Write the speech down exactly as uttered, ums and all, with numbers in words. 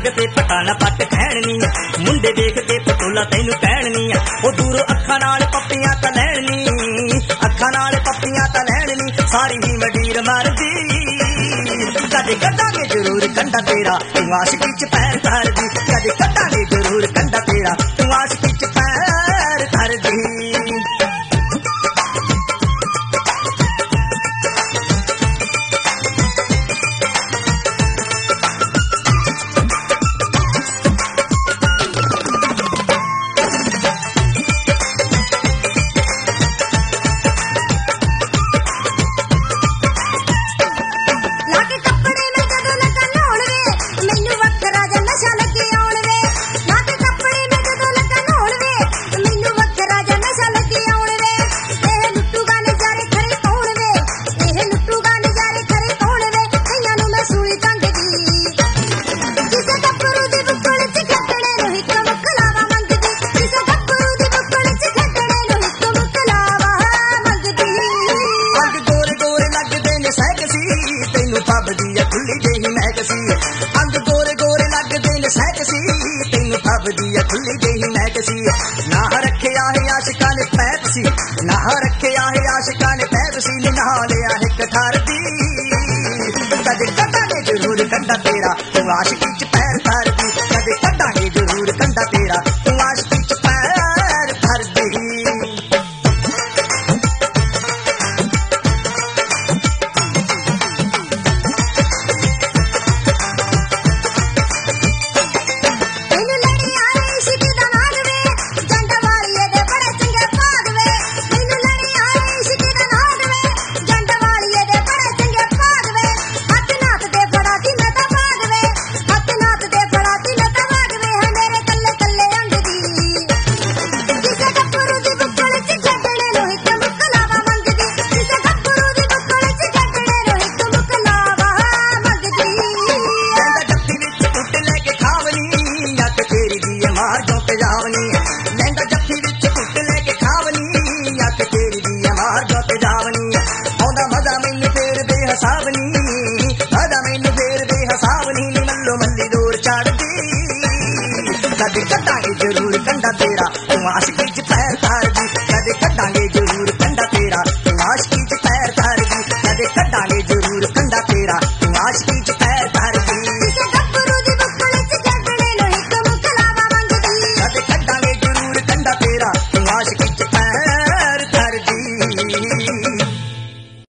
लगते पटाना पट खैणनी मुंडे देखते पटोला तैनू कहनी ओ दूरों अखां नाल पप्पियां तां लैणनी अखां नाल पप्पियां तां लैणनी सारी ही मडीर मरदी कदे कटांगे जरूर कंडा तेरा तू आशिकी च पैर धरदी कदे कटांगे जरूर कंडा तेरा तू आशिकी च पैर धरदी अंग गोरे गोरे लगदे ने सैकसी तैनू फबदी आ खुली जेही मैकसी ना रखिया है आशिकां ने पैपसी ना रखिया है आशिकां ने पैपसी ना लिया है कठार दी कदे कटांगे जरूर कंडा तेरा तू आशिकी च